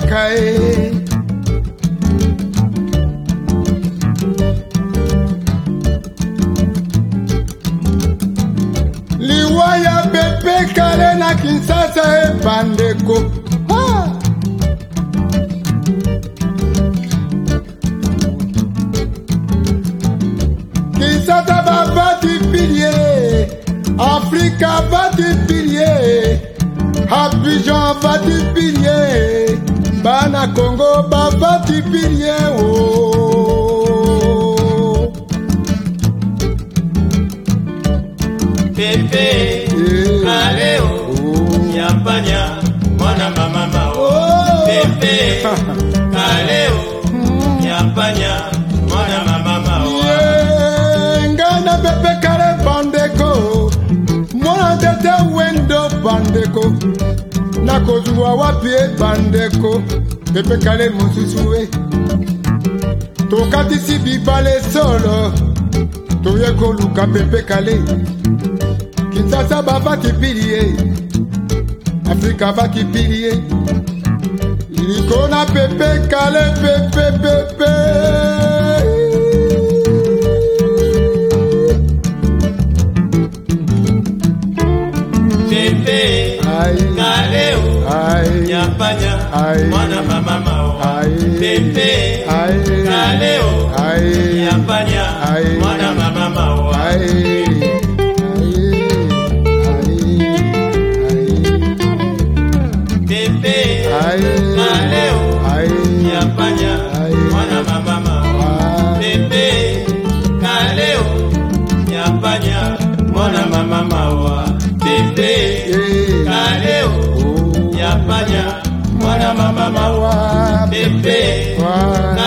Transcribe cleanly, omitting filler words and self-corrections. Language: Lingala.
Kae. Liwaya Pepe Kale na Kinshasa bandeko. Kinshasa bati pilier, Afrika bati pilier, Abidjan bati pilier, Bana Congo bati pilier. Oh. Pepe Kaleo Yampanya mwana mama mao. Pepe Kaleo Yampanya mwana mama mao. Ngana Pepe Kale bandeko, mwana tete wendo bandeko, nakozwa wapie bandeko. Pepe Kale mususuwe, tokatisi bibale solo, toyeko luka Pepe Kale. Kinshasa bati pilier, Afrika bati pilier, Likona Pepe Kale Pepe Pepe. Pepe Kaleo Yampanya mwana mama mao. Pepe Kaleo Yampanya mwana mama mao. Pepe Kaleo Yampanya mwana mama mao. Pepe Kaleo Yampanya mwana mama mao. Pepe Kaleo Yampanya mwana mama mao. Pepe